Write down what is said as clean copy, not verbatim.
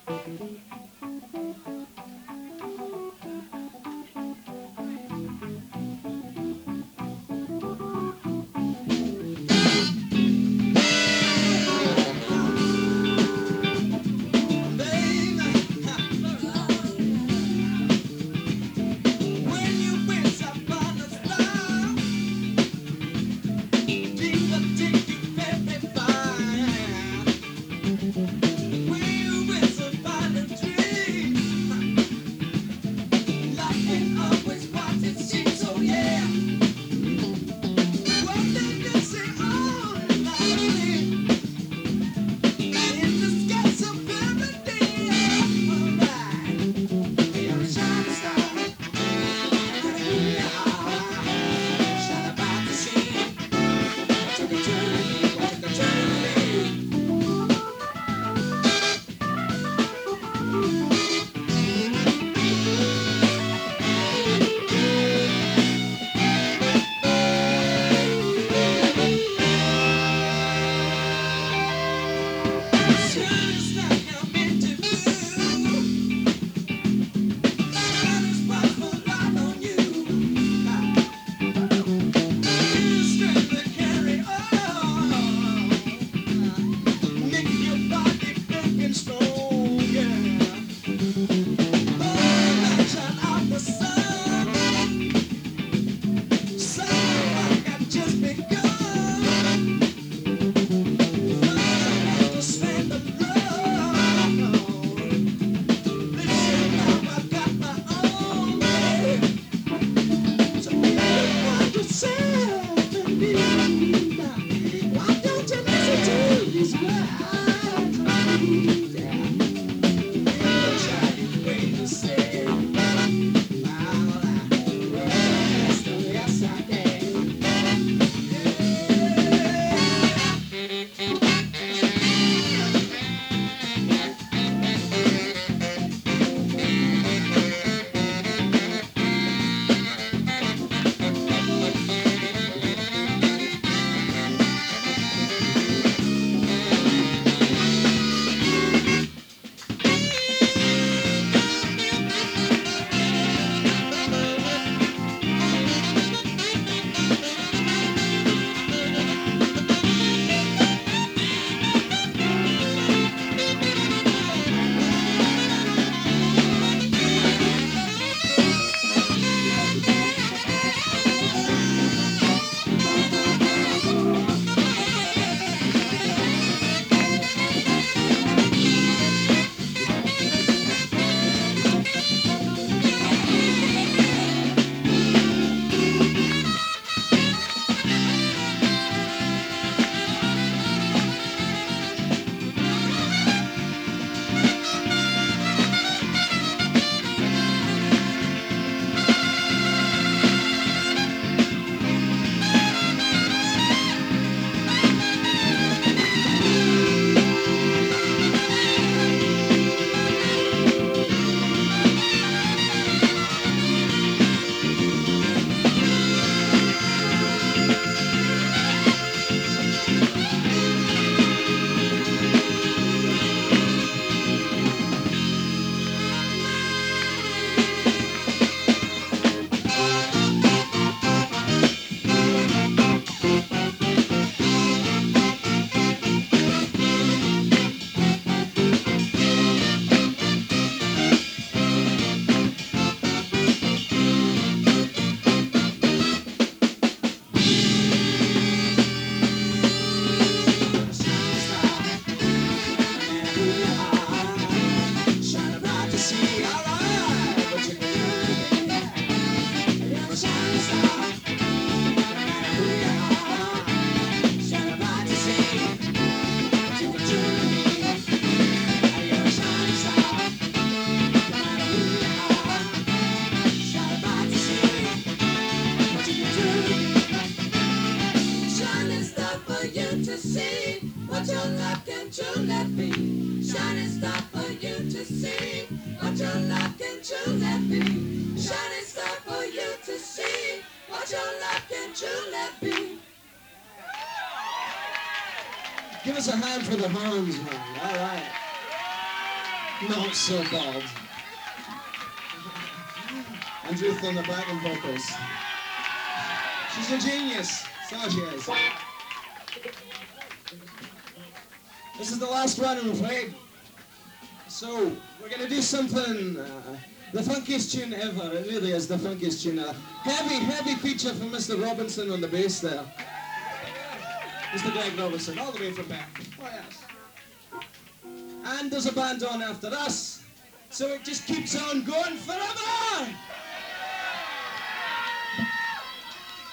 Give us a hand for the horns, man. All right. Not so bald. And Ruth on the backing vocals. She's a genius. So she is. This is the last one, I'm afraid. So, we're going to do something, the funkiest tune ever. It really is the funkiest tune. Heavy feature from Mr. Robinson on the bass there. Mr. Greg Robinson, all the way from back. Oh, yes. And there's a band on after us. So it just keeps on going forever!